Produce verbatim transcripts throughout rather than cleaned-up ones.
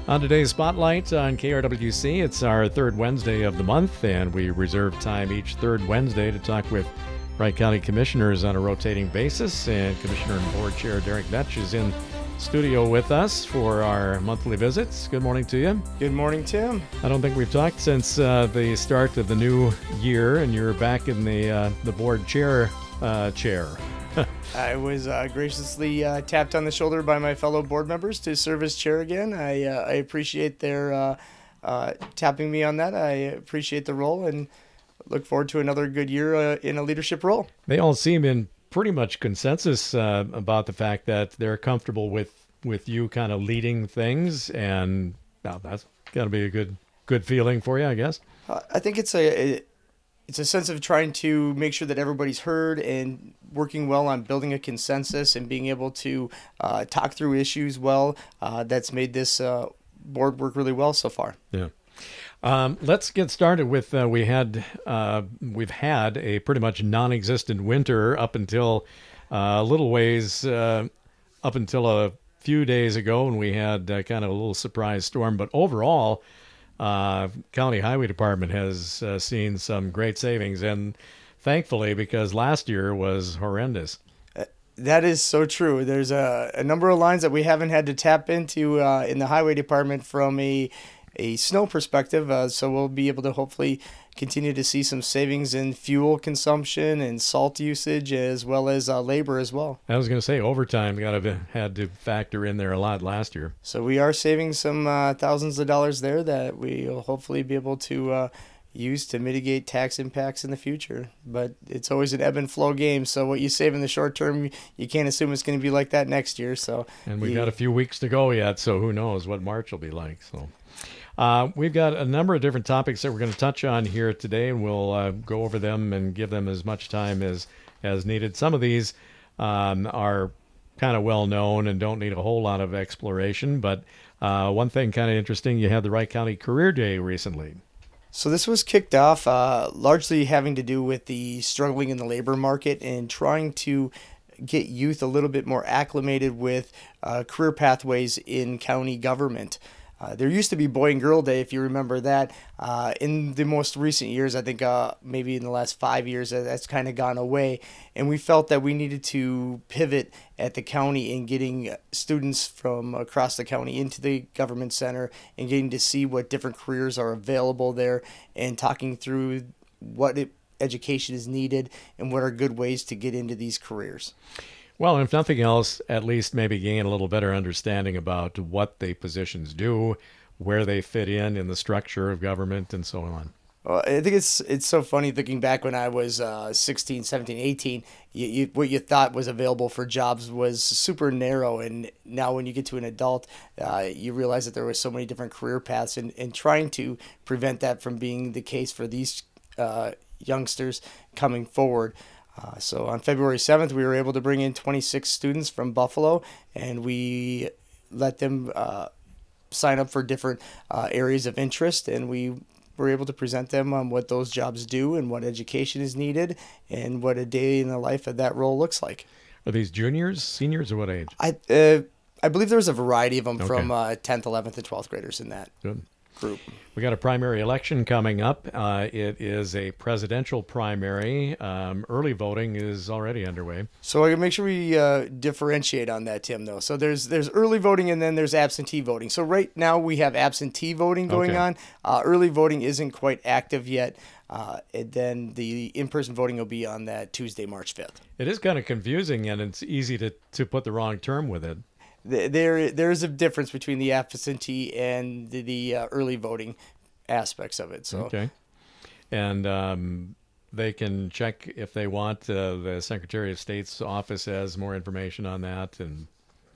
On today's Spotlight on K R W C, it's our third Wednesday of the month, and we reserve time each third Wednesday to talk with Wright County Commissioners on a rotating basis. And Commissioner and Board Chair Derek Vetch is in studio with us for our monthly visits. Good morning to you. Good morning, Tim. I don't think we've talked since uh, the start of the new year, and you're back in the uh, the board chair uh, chair. I was uh, graciously uh, tapped on the shoulder by my fellow board members to serve as chair again. I uh, I appreciate their uh, uh, tapping me on that. I appreciate the role and look forward to another good year uh, in a leadership role. They all seem in pretty much consensus uh, about the fact that they're comfortable with, with you kind of leading things, and well, that's got to be a good good feeling for you, I guess. Uh, I think it's a, a it's a sense of trying to make sure that everybody's heard and working well on building a consensus and being able to uh, talk through issues well. Uh, that's made this uh, board work really well so far. Yeah. Um, let's get started with uh, we had uh, we've had a pretty much non-existent winter up until uh, a little ways uh, up until a few days ago when we had uh, kind of a little surprise storm. But overall, uh, County Highway Department has uh, seen some great savings, and thankfully, because last year was horrendous. That is so true. There's a, a number of lines that we haven't had to tap into uh, in the Highway Department from a a snow perspective, uh, so we'll be able to hopefully continue to see some savings in fuel consumption and salt usage, as well as uh, labor as well. I was going to say overtime got to had to factor in there a lot last year. So we are saving some uh, thousands of dollars there that we will hopefully be able to uh, use to mitigate tax impacts in the future. But it's always an ebb and flow game, so what you save in the short term, you can't assume it's going to be like that next year. So and we've you, got a few weeks to go yet, so who knows what March will be like. So. Uh, we've got a number of different topics that we're going to touch on here today, and we'll uh, go over them and give them as much time as, as needed. Some of these um, are kind of well known and don't need a whole lot of exploration, but uh, one thing kind of interesting, you had the Wright County Career Day recently. So this was kicked off uh, largely having to do with the struggling in the labor market and trying to get youth a little bit more acclimated with uh, career pathways in county government. Uh, there used to be Boy and Girl Day, if you remember that. Uh, in the most recent years, I think uh, maybe in the last five years, that's kind of gone away. And we felt that we needed to pivot at the county in getting students from across the county into the government center and getting to see what different careers are available there and talking through what it, education is needed and what are good ways to get into these careers. Well, if nothing else, at least maybe gain a little better understanding about what the positions do, where they fit in in the structure of government, and so on. Well, I think it's it's so funny thinking back when I was uh, sixteen, seventeen, eighteen, you, you, what you thought was available for jobs was super narrow. And now when you get to an adult, uh, you realize that there were so many different career paths, and, and trying to prevent that from being the case for these uh, youngsters coming forward. Uh, so on February seventh, we were able to bring in twenty-six students from Buffalo, and we let them uh, sign up for different uh, areas of interest, and we were able to present them on what those jobs do and what education is needed and what a day in the life of that role looks like. Are these juniors, seniors, or what age? I uh, I believe there was a variety of them okay. from uh, tenth, eleventh, and twelfth graders in that Good. group. We got a primary election coming up. Uh, it is a presidential primary. Um, early voting is already underway. So I gotta make sure we uh, differentiate on that, Tim. Though, so there's there's early voting and then there's absentee voting. So right now we have absentee voting going okay. on. Uh, early voting isn't quite active yet. Uh, and then the in-person voting will be on that Tuesday, March fifth. It is kind of confusing, and it's easy to, to put the wrong term with it. There, there is a difference between the absentee and the, the uh, early voting aspects of it. So, okay, and um, they can check if they want. Uh, the Secretary of State's office has more information on that, and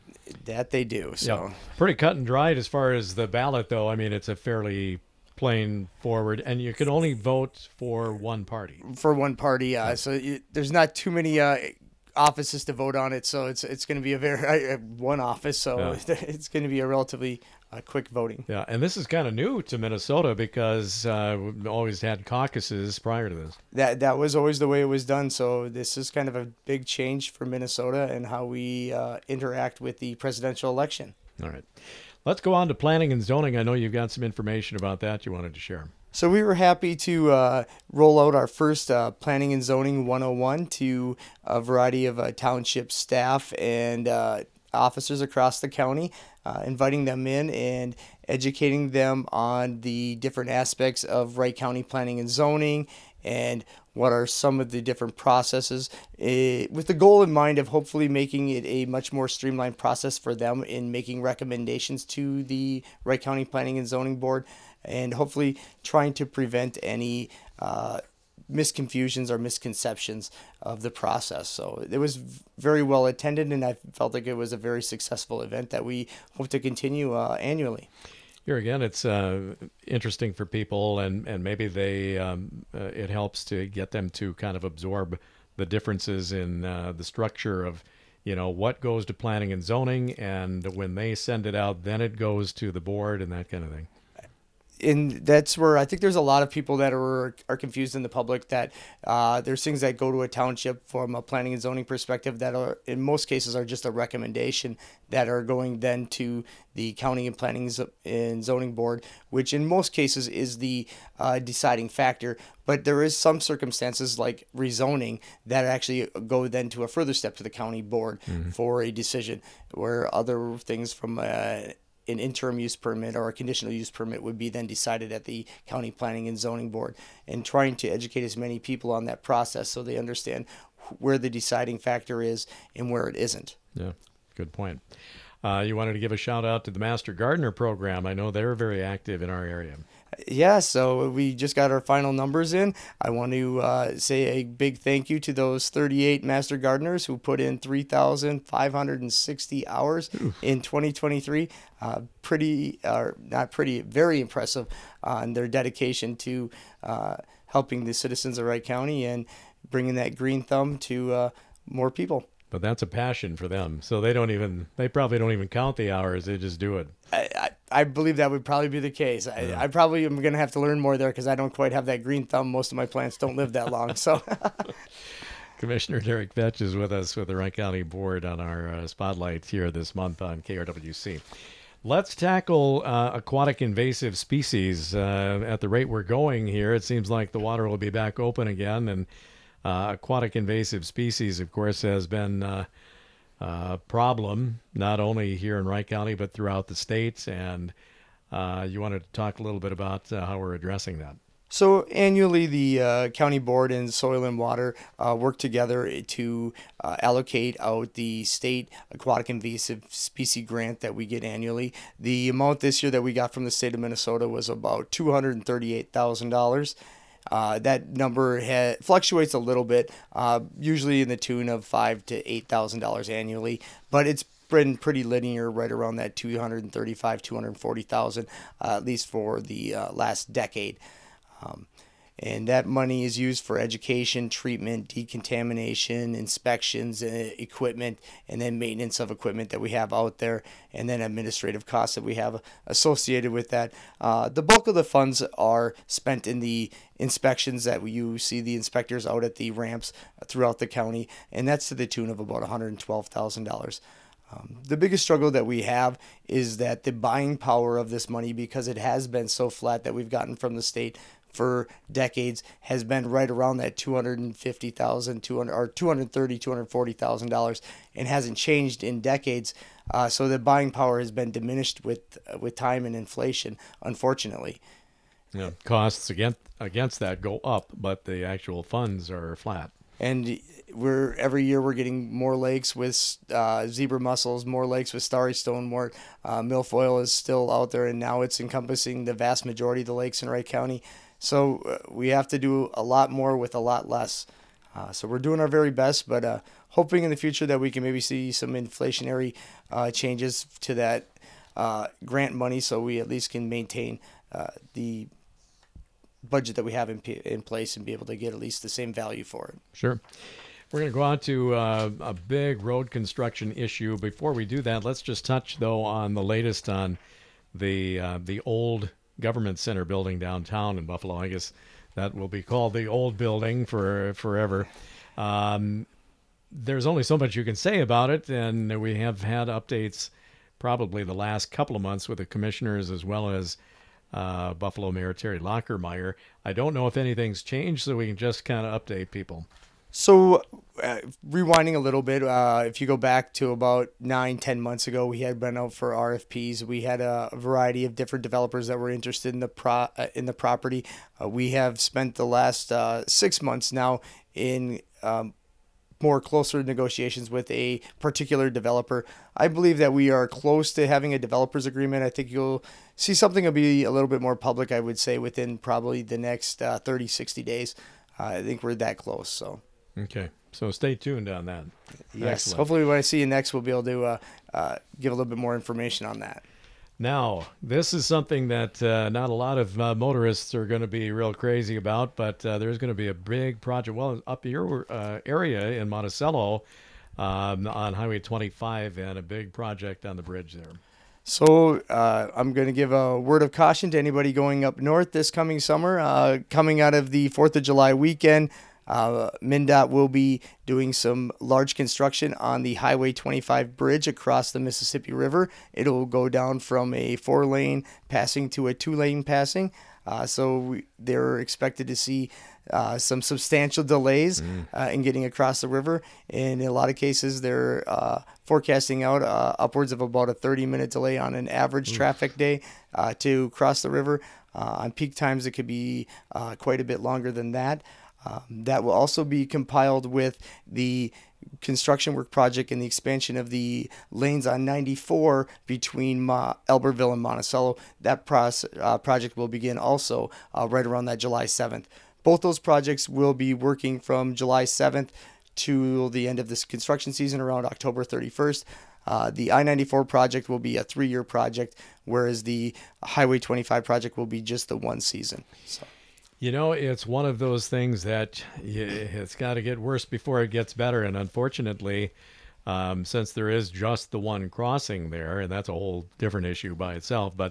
that they do. So, yeah, pretty cut and dried as far as the ballot, though. I mean, it's a fairly plain forward, and you can only vote for one party. For one party, uh, yeah. So you, there's not too many. Uh, offices to vote on it, so it's it's going to be a very uh, one office, so yeah. It's going to be a relatively uh, quick voting. Yeah, and this is kind of new to Minnesota because uh, we've always had caucuses prior to this. That that was always the way it was done, so this is kind of a big change for Minnesota and how we uh, interact with the presidential election. All right. Let's go on to planning and zoning. I know you've got some information about that you wanted to share. So we were happy to uh, roll out our first uh, Planning and Zoning one oh one to a variety of uh, township staff and uh, officers across the county, uh, inviting them in and educating them on the different aspects of Wright County planning and zoning and what are some of the different processes, uh, with the goal in mind of hopefully making it a much more streamlined process for them in making recommendations to the Wright County Planning and Zoning Board, and hopefully trying to prevent any uh, misconfusions or misconceptions of the process. So it was very well attended, and I felt like it was a very successful event that we hope to continue uh, annually. Here again, it's uh, interesting for people, and, and maybe they um, uh, it helps to get them to kind of absorb the differences in uh, the structure of, you know, what goes to planning and zoning, and when they send it out, then it goes to the board and that kind of thing. And that's where I think there's a lot of people that are are confused in the public that uh, there's things that go to a township from a planning and zoning perspective that are in most cases are just a recommendation that are going then to the county and planning and zoning board, which in most cases is the uh, deciding factor. But there is some circumstances like rezoning that actually go then to a further step to the county board mm-hmm. for a decision, where other things from uh, an interim use permit or a conditional use permit would be then decided at the county planning and zoning board, and trying to educate as many people on that process so they understand where the deciding factor is and where it isn't. Yeah, good point. Uh, you wanted to give a shout out to the Master Gardener program. I know they're very active in our area. Yeah, so we just got our final numbers in. I want to uh, say a big thank you to those thirty-eight Master Gardeners who put in three thousand five hundred sixty hours Oof. in twenty twenty-three. Uh, pretty, or uh, not pretty, very impressive on their dedication to uh, helping the citizens of Wright County and bringing that green thumb to uh, more people. But that's a passion for them. So they don't even, they probably don't even count the hours. They just do it. I, I, I believe that would probably be the case. I, yeah. I probably am going to have to learn more there because I don't quite have that green thumb. Most of my plants don't live that long. So, Commissioner Derek Vetch is with us with the Wright County Board on our uh, spotlight here this month on K R W C. Let's tackle uh, aquatic invasive species. Uh, at the rate we're going here, it seems like the water will be back open again, and Uh, aquatic invasive species, of course, has been uh, a problem not only here in Wright County but throughout the state. And uh, you wanted to talk a little bit about uh, how we're addressing that. So annually, the uh, county board and soil and water uh, work together to uh, allocate out the state aquatic invasive species grant that we get annually. The amount this year that we got from the state of Minnesota was about two hundred thirty-eight thousand dollars. Uh, that number ha- fluctuates a little bit, uh, usually in the tune of five to eight thousand dollars annually, but it's been pretty linear, right around that two hundred thirty-five, two hundred forty thousand, uh, at least for the uh, last decade. Um, and that money is used for education, treatment, decontamination, inspections, uh, equipment, and then maintenance of equipment that we have out there, and then administrative costs that we have associated with that. Uh, the bulk of the funds are spent in the inspections that you see the inspectors out at the ramps throughout the county, and that's to the tune of about one hundred twelve thousand dollars. Um, the biggest struggle that we have is that the buying power of this money, because it has been so flat that we've gotten from the state for decades, has been right around that two hundred fifty thousand dollars, or two hundred thirty thousand dollars, two hundred forty thousand dollars, and hasn't changed in decades. Uh, so the buying power has been diminished with uh, with time and inflation, unfortunately. Yeah, costs against against that go up, but the actual funds are flat. And we're every year we're getting more lakes with uh, zebra mussels, more lakes with starry stonewort. Uh, milfoil is still out there, and now it's encompassing the vast majority of the lakes in Wright County. So uh, we have to do a lot more with a lot less. Uh, so we're doing our very best, but uh, hoping in the future that we can maybe see some inflationary uh, changes to that uh, grant money, so we at least can maintain uh, the budget that we have in, in place and be able to get at least the same value for it. Sure. We're going to go on to uh, a big road construction issue. Before we do that, let's just touch, though, on the latest on the uh, the old government center building downtown in Buffalo. I guess that will be called the old building for forever. Um, there's only so much you can say about it, and we have had updates probably the last couple of months with the commissioners as well as uh, Buffalo Mayor Terry Lockermeyer. I don't know if anything's changed, so we can just kind of update people. So, uh, rewinding a little bit, uh, if you go back to about nine, ten months ago, we had been out for R F Ps. We had a variety of different developers that were interested in the pro uh, in the property. Uh, we have spent the last uh, six months now in um, more closer negotiations with a particular developer. I believe that we are close to having a developers agreement. I think you'll see something will be a little bit more public, I would say, within probably the next uh, thirty, sixty days. Uh, I think we're that close, so. Okay, so stay tuned on that. Yes, Excellent. hopefully when I see you next, we'll be able to uh, uh, give a little bit more information on that. Now, this is something that uh, not a lot of uh, motorists are going to be real crazy about, but uh, there's going to be a big project, well, up your uh, area in Monticello um, on Highway twenty-five, and a big project on the bridge there. So uh, I'm going to give a word of caution to anybody going up north this coming summer. Uh, coming out of the fourth of July weekend, Uh, MnDOT will be doing some large construction on the Highway twenty-five bridge across the Mississippi River. It'll go down from a four-lane passing to a two-lane passing. Uh, so we, they're expected to see uh, some substantial delays mm. uh, in getting across the river. In a lot of cases, they're uh, forecasting out uh, upwards of about a thirty-minute delay on an average Oof. traffic day uh, to cross the river. Uh, on peak times, it could be uh, quite a bit longer than that. Um, that will also be compiled with the construction work project and the expansion of the lanes on ninety-four between Ma- Elberville and Monticello. That process, uh, project will begin also uh, right around that July seventh. Both those projects will be working from July seventh to the end of this construction season around October thirty-first. Uh, the I ninety-four project will be a three-year project, whereas the Highway twenty-five project will be just the one season. So. You know, it's one of those things that it's got to get worse before it gets better. And unfortunately, um, since there is just the one crossing there, and that's a whole different issue by itself, but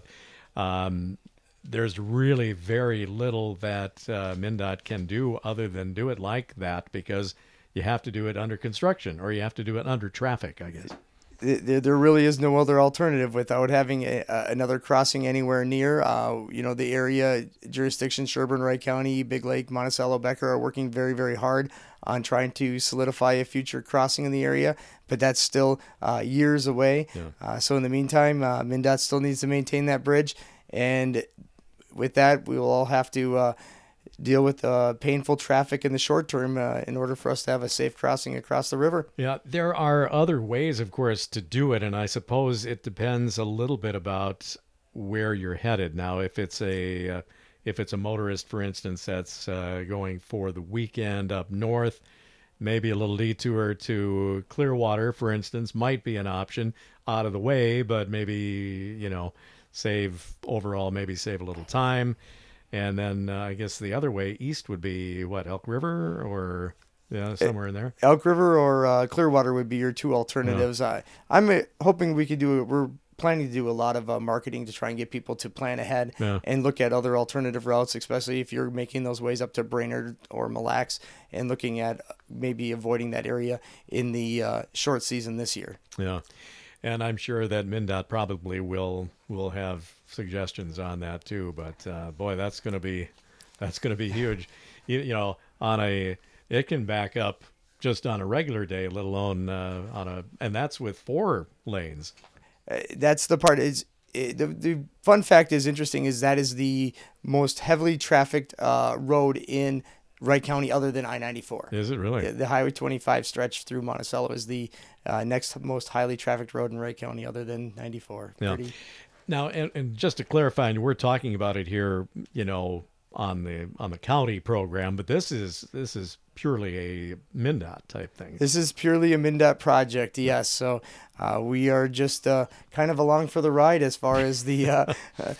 um, there's really very little that uh, MnDOT can do other than do it like that, because you have to do it under construction, or you have to do it under traffic, I guess. There, there really is no other alternative without having a, uh, another crossing anywhere near. Uh, you know, the area jurisdiction, Sherburne, Wright County, Big Lake, Monticello, Becker are working very, very hard on trying to solidify a future crossing in the area, but that's still uh, years away. Yeah. Uh, so in the meantime, uh, MnDOT still needs to maintain that bridge, and with that, we will all have to uh, deal with uh, painful traffic in the short term uh, in order for us to have a safe crossing across the river. Yeah, there are other ways, of course, to do it, and I suppose it depends a little bit about where you're headed. Now, if it's a uh, if it's a motorist, for instance, that's uh, going for the weekend up north, maybe a little detour to Clearwater, for instance, might be an option, out of the way, but maybe, you know, save overall, maybe save a little time. And then uh, I guess the other way east would be, what, Elk River or yeah, somewhere in there? Elk River or uh, Clearwater would be your two alternatives. Yeah. I, I'm uh, hoping we could do it. We're planning to do a lot of uh, marketing to try and get people to plan ahead yeah. and look at other alternative routes, especially if you're making those ways up to Brainerd or Mille Lacs, and looking at maybe avoiding that area in the uh, short season this year. Yeah. And I'm sure that MnDOT probably will will have suggestions on that too. But uh, boy, that's going to be that's going to be huge. You, you know, on a it can back up just on a regular day, let alone uh, on a and that's with four lanes. Uh, that's the part is it, the the fun fact is interesting is that is the most heavily trafficked uh, road in Wright County other than I ninety-four. Is it really? The, the Highway twenty-five stretch through Monticello is the uh, next most highly trafficked road in Wright County other than ninety-four. Yeah. Pretty... Now, and, and just to clarify, and we're talking about it here, you know, on the on the county program, but this is this is purely a MnDOT type thing. This is purely a MnDOT project, yes. So uh, we are just uh, kind of along for the ride as far as the uh,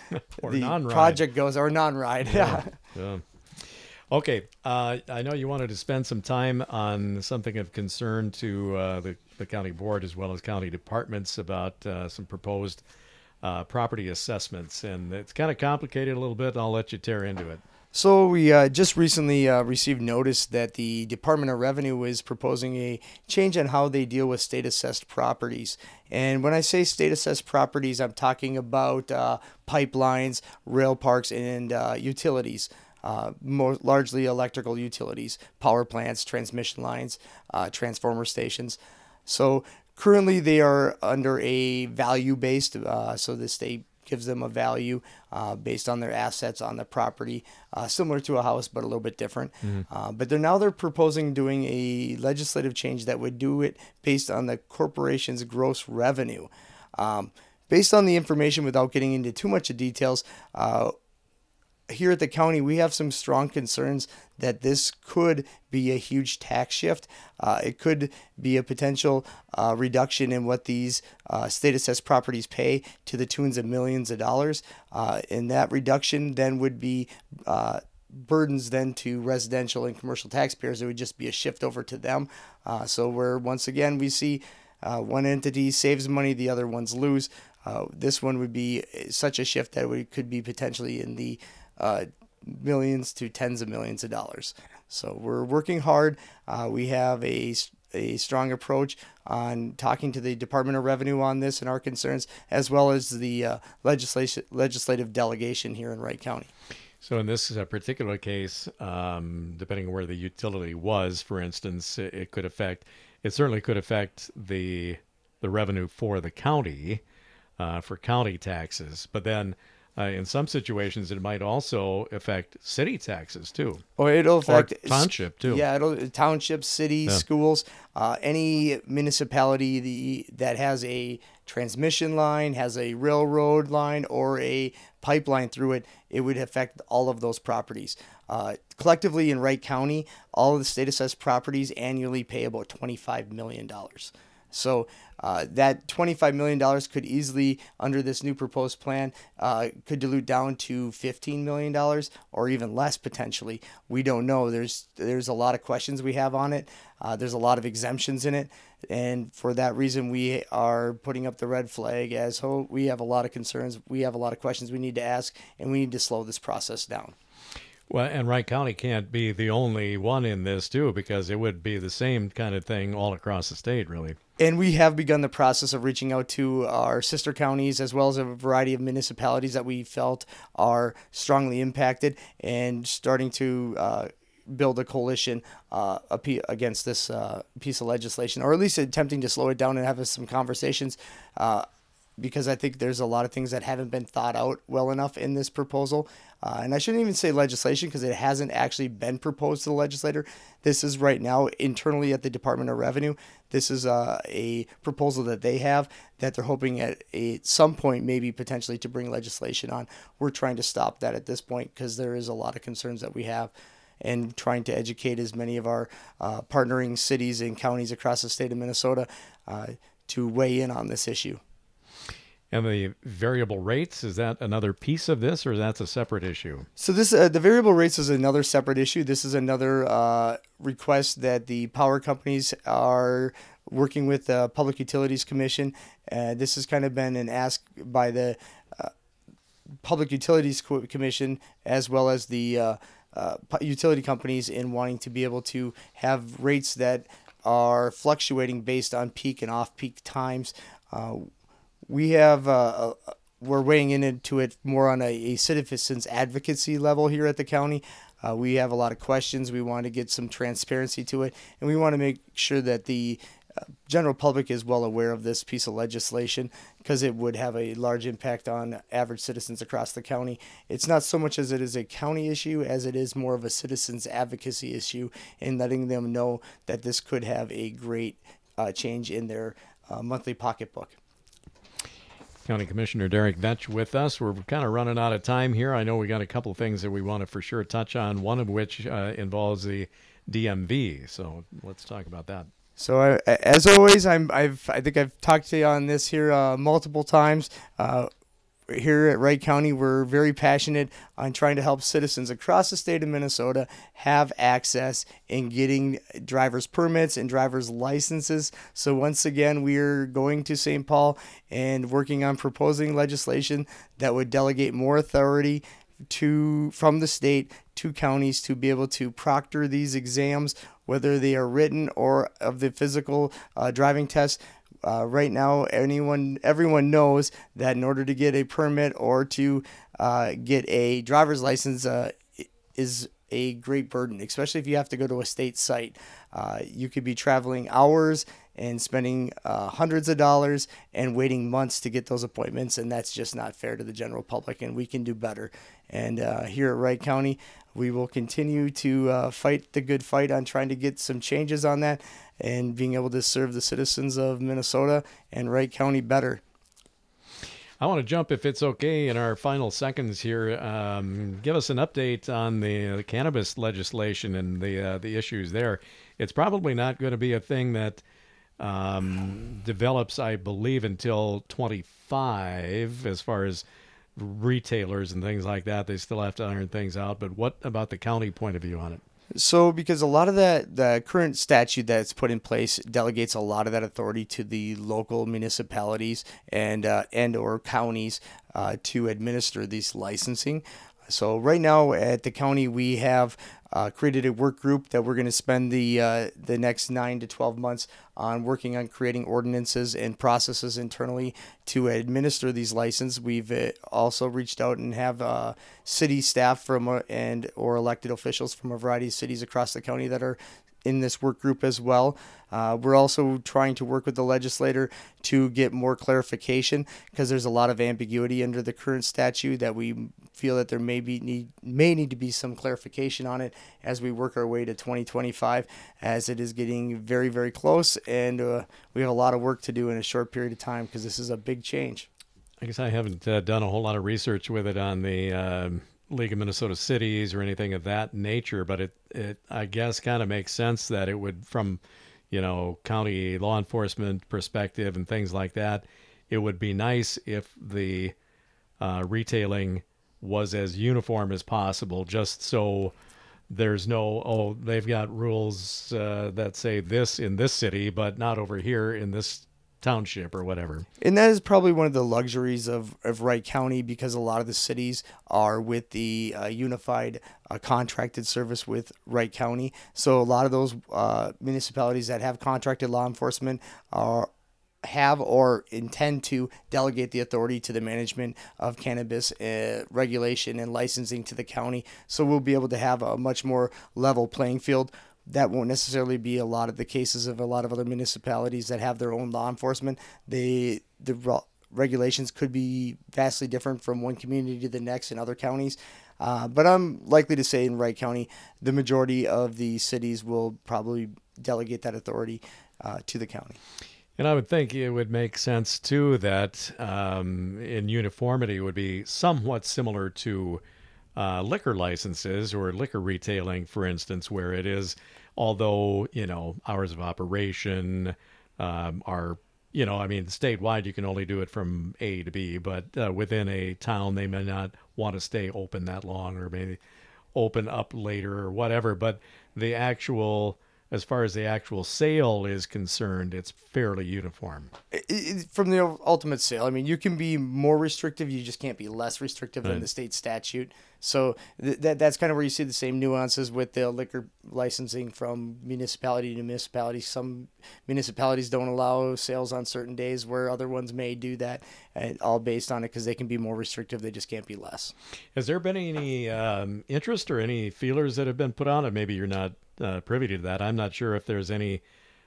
the non-ride. project goes, or non-ride. Yeah. yeah. Okay, uh, I know you wanted to spend some time on something of concern to uh, the, the county board as well as county departments about uh, some proposed uh, property assessments, and it's kind of complicated a little bit. I'll let you tear into it. So we uh, just recently uh, received notice that the Department of Revenue is proposing a change on how they deal with state assessed properties. And when I say state assessed properties, I'm talking about uh, pipelines, rail parks, and uh, utilities. Uh, more largely electrical utilities, power plants, transmission lines, uh, transformer stations. So currently they are under a value based, uh, so the state gives them a value uh, based on their assets on the property, uh, similar to a house, but a little bit different. Mm-hmm. Uh, but they're now they're proposing doing a legislative change that would do it based on the corporation's gross revenue. Um, based on the information, without getting into too much of details, uh, here at the county, we have some strong concerns that this could be a huge tax shift. Uh, it could be a potential uh, reduction in what these uh, state assessed properties pay to the tunes of millions of dollars. Uh, and that reduction then would be uh, burdens then to residential and commercial taxpayers. It would just be a shift over to them. Uh, so where once again we see uh, one entity saves money, the other ones lose. Uh, this one would be such a shift that it could be potentially in the Uh, millions to tens of millions of dollars. So we're working hard. Uh, we have a, a strong approach on talking to the Department of Revenue on this and our concerns, as well as the uh, legislation, legislative delegation here in Wright County. So in this uh, particular case, um, depending on where the utility was, for instance, it, it could affect, it certainly could affect the the revenue for the county, uh, for county taxes. But then Uh, in some situations, it might also affect city taxes too. Or it'll affect or township too. Yeah, it'll townships, cities, yeah. schools, uh, any municipality the, that has a transmission line, has a railroad line, or a pipeline through it. It would affect all of those properties. Uh, collectively in Wright County, all of the state assessed properties annually pay about twenty-five million dollars. So uh, that twenty-five million dollars could easily, under this new proposed plan, uh, could dilute down to fifteen million dollars or even less potentially. We don't know. There's there's a lot of questions we have on it. Uh, there's a lot of exemptions in it. And for that reason, we are putting up the red flag as ho- we have a lot of concerns. We have a lot of questions we need to ask, and we need to slow this process down. Well, and Wright County can't be the only one in this, too, because it would be the same kind of thing all across the state, really. And we have begun the process of reaching out to our sister counties as well as a variety of municipalities that we felt are strongly impacted and starting to uh, build a coalition uh, against this uh, piece of legislation, or at least attempting to slow it down and have some conversations. Uh, because I think there's a lot of things that haven't been thought out well enough in this proposal. Uh, and I shouldn't even say legislation because it hasn't actually been proposed to the legislator. This is right now internally at the Department of Revenue. This is uh, a proposal that they have that they're hoping at a, some point maybe potentially to bring legislation on. We're trying to stop that at this point because there is a lot of concerns that we have, and trying to educate as many of our uh, partnering cities and counties across the state of Minnesota uh, to weigh in on this issue. And the variable rates, is that another piece of this, or that's a separate issue? So this, uh, the variable rates is another separate issue. This is another uh, request that the power companies are working with the Public Utilities Commission. Uh, this has kind of been an ask by the uh, Public Utilities Commission as well as the uh, uh, utility companies in wanting to be able to have rates that are fluctuating based on peak and off-peak times. Uh, We have, uh, we're weighing into it more on a, a citizens advocacy level here at the county. Uh, we have a lot of questions. We want to get some transparency to it, and we want to make sure that the uh, general public is well aware of this piece of legislation because it would have a large impact on average citizens across the county. It's not so much as it is a county issue as it is more of a citizens advocacy issue, and letting them know that this could have a great uh, change in their uh, monthly pocketbook. County Commissioner Derek Vetch with us. We're kind of running out of time here. I know we got a couple of things that we want to for sure touch on, one of which uh, involves the D M V. So let's talk about that. So I, as always, I'm, I've, I think I've talked to you on this here uh, multiple times. Uh, here at Wright County, we're very passionate on trying to help citizens across the state of Minnesota have access in getting driver's permits and driver's licenses. So once again, we're going to Saint Paul and working on proposing legislation that would delegate more authority to from the state to counties to be able to proctor these exams, whether they are written or of the physical uh, driving test. Uh, right now, anyone, everyone knows that in order to get a permit or to uh, get a driver's license uh, is a great burden, especially if you have to go to a state site. Uh, you could be traveling hours and spending uh, hundreds of dollars and waiting months to get those appointments, and that's just not fair to the general public, and we can do better. And uh, here at Wright County, we will continue to uh, fight the good fight on trying to get some changes on that and being able to serve the citizens of Minnesota and Wright County better. I want to jump, if it's okay, in our final seconds here. Um, give us an update on the, the cannabis legislation and the uh, the issues there. It's probably not going to be a thing that um, develops, I believe, until twenty-five, as far as retailers and things like that. They still have to iron things out. But what about the county point of view on it? So because a lot of that, the current statute that's put in place delegates a lot of that authority to the local municipalities and uh, and or counties uh, to administer these licensing. So right now at the county, we have uh, created a work group that we're going to spend the uh, the next nine to twelve months on working on creating ordinances and processes internally to administer these licenses. We've uh, also reached out and have uh, city staff from uh, and or elected officials from a variety of cities across the county that are in this work group as well. Uh, we're also trying to work with the legislator to get more clarification because there's a lot of ambiguity under the current statute that we feel that there may be need may need to be some clarification on it as we work our way to twenty twenty-five, as it is getting very, very close, and uh, we have a lot of work to do in a short period of time because this is a big change. I guess I haven't uh, done a whole lot of research with it on the uh, League of Minnesota Cities or anything of that nature, but it, it I guess kind of makes sense that it would, from, you know, county law enforcement perspective and things like that, it would be nice if the uh, retailing was as uniform as possible, just so there's no, oh, they've got rules uh, that say this in this city, but not over here in this township or whatever. And that is probably one of the luxuries of, of Wright County, because a lot of the cities are with the uh, unified uh, contracted service with Wright County. So a lot of those uh, municipalities that have contracted law enforcement are have or intend to delegate the authority to the management of cannabis uh, regulation and licensing to the county. So we'll be able to have a much more level playing field. That won't necessarily be a lot of the cases of a lot of other municipalities that have their own law enforcement. They, the re- regulations could be vastly different from one community to the next in other counties. Uh, but I'm likely to say in Wright County, the majority of the cities will probably delegate that authority uh, to the county. And I would think it would make sense, too, that um, in uniformity would be somewhat similar to uh, liquor licenses or liquor retailing, for instance, where it is, although, you know, hours of operation um, are, you know, I mean, statewide, you can only do it from A to B, but uh, within a town, they may not want to stay open that long or maybe open up later or whatever. But the actual, as far as the actual sale is concerned, it's fairly uniform. It, it, from the ultimate sale, I mean, you can be more restrictive. You just can't be less restrictive Right. than the state statute. So th- that that's kind of where you see the same nuances with the liquor licensing from municipality to municipality. Some municipalities don't allow sales on certain days where other ones may do that, and all based on it because they can be more restrictive. They just can't be less. Has there been any um, interest or any feelers that have been put on it? Maybe you're not uh, privy to that. I'm not sure if there's any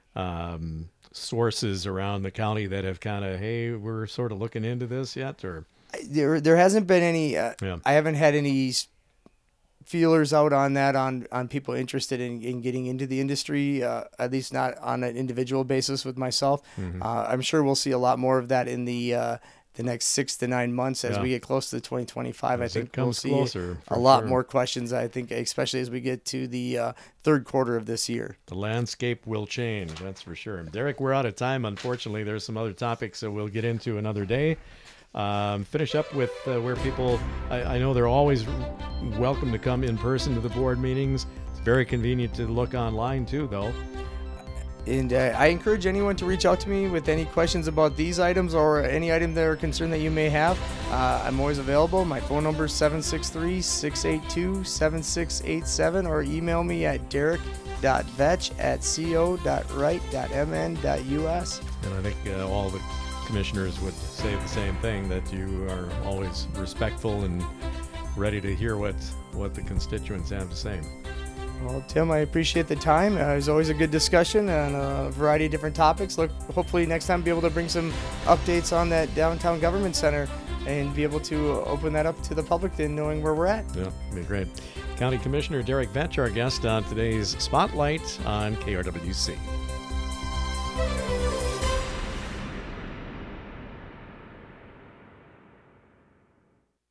um, sources around the county that have kind of, hey, we're sort of looking into this yet, or There, there hasn't been any. Uh, Yeah. I haven't had any s- feelers out on that on, on people interested in, in getting into the industry. Uh, at least not on an individual basis with myself. Mhm. Uh, I'm sure we'll see a lot more of that in the uh, the next six to nine months as Yeah. we get close to twenty twenty-five. As I it think we'll comes see closer, a for lot sure. more questions. I think, especially as we get to the uh, third quarter of this year. the landscape will change, that's for sure. Derek, we're out of time, unfortunately. There's some other topics that we'll get into another day. Um, finish up with uh, where people, I, I know they're always welcome to come in person to the board meetings. It's very convenient to look online, too, though. And uh, I encourage anyone to reach out to me with any questions about these items or any item that are concerned that you may have. Uh, I'm always available. My phone number is seven six three, six eight two, seven six eight seven, or email me at derek dot vetch at co dot right dot m n dot u s. And I think uh, all the commissioners would say the same thing, that you are always respectful and ready to hear what, what the constituents have to say. Well, Tim, I appreciate the time. Uh, it was always a good discussion on a variety of different topics. Look, hopefully next time be able to bring some updates on that downtown government center and be able to open that up to the public, then knowing where we're at. Yeah, it'd be great. County Commissioner Derek Vetch, our guest on today's Spotlight on K R W C.